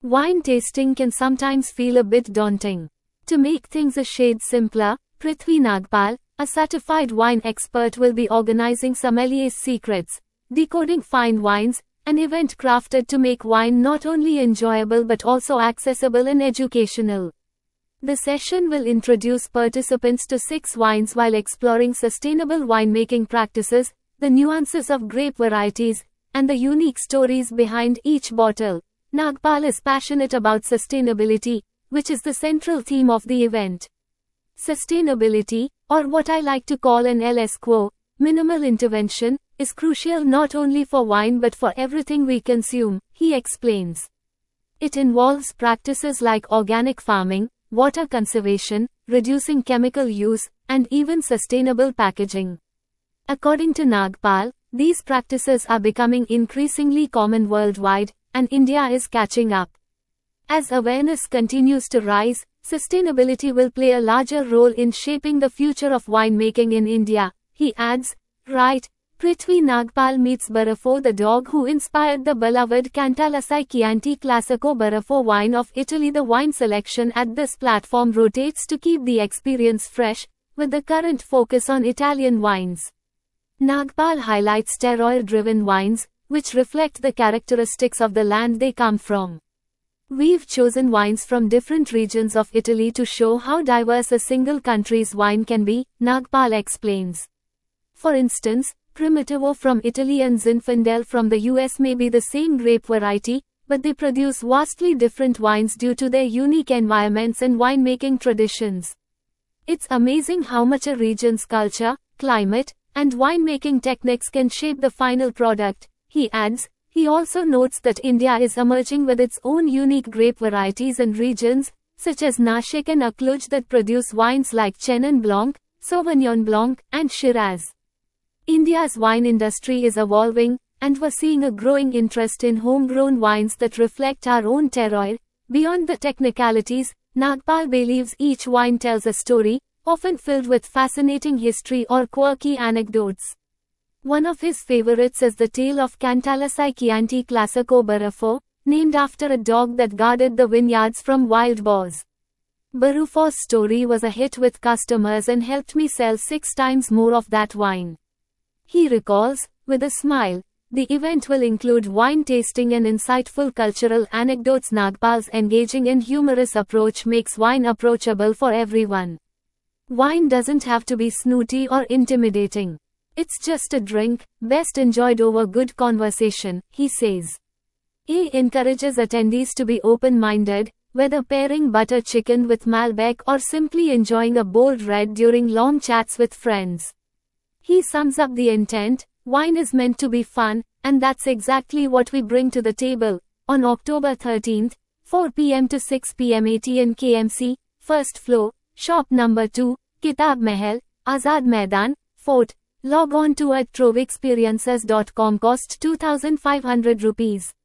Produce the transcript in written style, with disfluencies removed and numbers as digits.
Wine tasting can sometimes feel a bit daunting. To make things a shade simpler, Prithvi Nagpal, a certified wine expert, will be organizing Sommelier's Secrets, Decoding Fine Wines, an event crafted to make wine not only enjoyable but also accessible and educational. The session will introduce participants to 6 wines while exploring sustainable winemaking practices, the nuances of grape varieties, and the unique stories behind each bottle. Nagpal is passionate about sustainability, which is the central theme of the event. Sustainability, or what I like to call an LS quo, minimal intervention, is crucial not only for wine but for everything we consume, he explains. It involves practices like organic farming, water conservation, reducing chemical use, and even sustainable packaging. According to Nagpal, these practices are becoming increasingly common worldwide, and India is catching up. As awareness continues to rise, sustainability will play a larger role in shaping the future of winemaking in India, he adds. Right, Prithvi Nagpal meets Barafo, the dog who inspired the beloved Cantalasai Chianti Classico Barafo wine of Italy. The wine selection at this platform rotates to keep the experience fresh, with the current focus on Italian wines. Nagpal highlights terroir-driven wines, which reflect the characteristics of the land they come from. We've chosen wines from different regions of Italy to show how diverse a single country's wine can be, Nagpal explains. For instance, Primitivo from Italy and Zinfandel from the US may be the same grape variety, but they produce vastly different wines due to their unique environments and winemaking traditions. It's amazing how much a region's culture, climate, and winemaking techniques can shape the final product, he adds. He also notes that India is emerging with its own unique grape varieties and regions, such as Nashik and Akluj, that produce wines like Chenin Blanc, Sauvignon Blanc, and Shiraz. India's wine industry is evolving, and we're seeing a growing interest in homegrown wines that reflect our own terroir. Beyond the technicalities, Nagpal believes each wine tells a story, often filled with fascinating history or quirky anecdotes. One of his favorites is the tale of Cantalasai Chianti Classico Barafo, named after a dog that guarded the vineyards from wild boars. Barafo's story was a hit with customers and helped me sell 6 times more of that wine. He recalls, with a smile. The event will include wine tasting and insightful cultural anecdotes. Nagpal's engaging and humorous approach makes wine approachable for everyone. Wine doesn't have to be snooty or intimidating. It's just a drink, best enjoyed over good conversation, he says. He encourages attendees to be open-minded, whether pairing butter chicken with Malbec or simply enjoying a bold red during long chats with friends. He sums up the intent: wine is meant to be fun, and that's exactly what we bring to the table. On October 13th, 4 p.m. to 6 p.m. ATN KMC, first floor, shop number 2, Kitab Mahal, Azad Maidan, Fort. Log on to at trovexperiences.com. Cost ₹2,500.